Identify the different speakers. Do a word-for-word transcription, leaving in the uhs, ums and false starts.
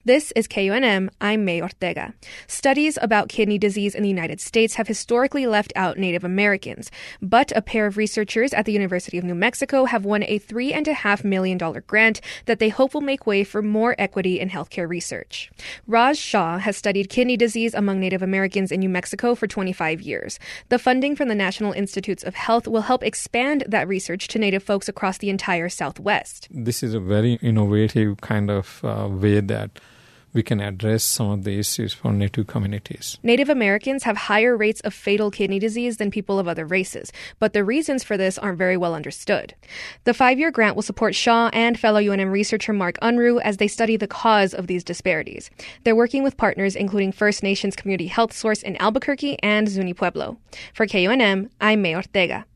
Speaker 1: This is K U N M. I'm May Ortega. Studies about kidney disease in the United States have historically left out Native Americans, but a pair of researchers at the University of New Mexico have won a three point five million dollars grant that they hope will make way for more equity in healthcare research. Raj Shah has studied kidney disease among Native Americans in New Mexico for twenty-five years. The funding from the National Institutes of Health will help expand that research to Native folks across the entire Southwest.
Speaker 2: This is a very innovative kind of uh, way that we can address some of the issues for Native communities.
Speaker 1: Native Americans have higher rates of fatal kidney disease than people of other races, but the reasons for this aren't very well understood. The five-year grant will support Shah and fellow U N M researcher Mark Unruh as they study the cause of these disparities. They're working with partners including First Nations Community Health Source in Albuquerque and Zuni Pueblo. For K U N M, I'm May Ortega.